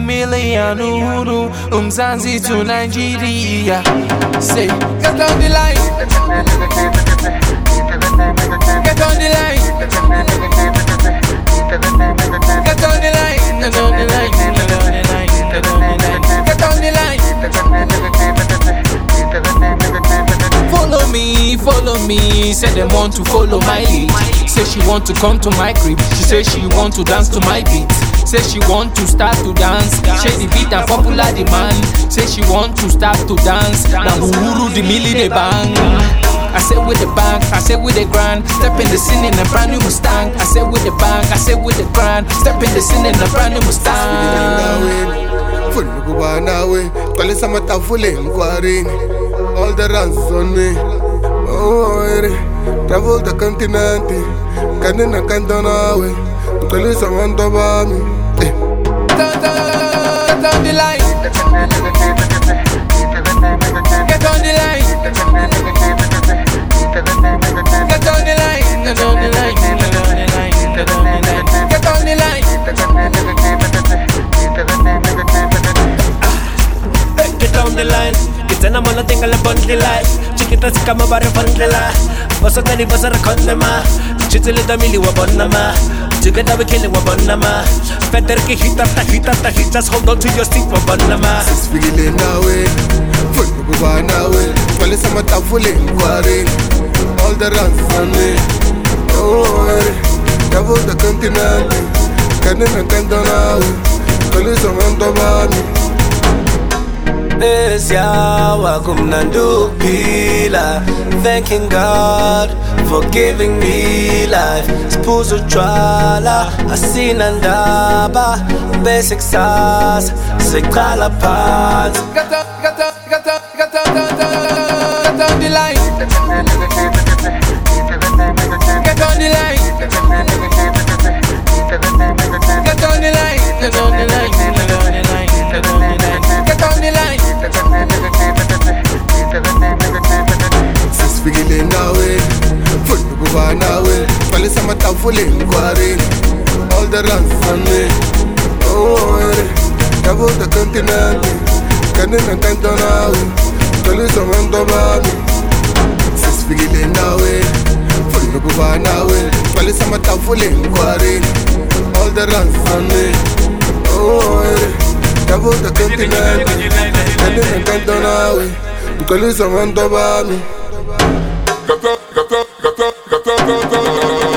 million Mzanzi to Nigeria. Say, get on the line. Get on the line. Get on the line. Get on the line. Get on the line. Get on the line. Get on the line. Follow me. Say they want to follow my lead. Say she want to come to my crib. She say she want to dance to my beat. Say she want to start to dance. Share the beat and popular demand. Say she want to start to dance. Now who the milli they bang. I say with the bank, I say with the grand. Step in the scene in a brand new Mustang. I say with the bank, I say with the grand. Step in the scene in a brand new Mustang. All the runs on me. Oh, travel the continent. Canina Cantona. Tell someone to buy me. Get on the line. Get on the line. Get on the line. Get on the line. Get on the line. Get on the line. Get on the line. Get on the line. Kita na mona tinggal la bond life. Chiquita si kama bare fond la. Bosa tani bosa rakonde ma. Chitile da mili wa bonna ma. Together we killing wa bonna ma. Feather ki hit after hit after hit. Just hold on to your seat wa bonna ma. Sis figile nawe. Foot kuba nawe. Kwale sama tafule ngware. All the runs on me. Oh, travel the continent. Canina Cantona. Kwale sama to buy me. Nesyawa kumnandukila. Thanking God for giving me life. Spuzo twala asinandaba. Basic sauce sekala pants. Get on the line. Get on the line. Get on the line. Get on the line. Get on the line. Get on the line. Get on the line. Sis figile nawe. Foot kuba nawe. Kwale sama tafule ngware. All the runs on me. Oh, travel the continent. Canina Cantona. Kwale sama to buy me. Sis figile nawe. Foot kuba nawe. Kwale sama tafule ngware. All the runs on me. Oh, travel the continent. Canina Cantona. Kwale sama to buy me. Gata.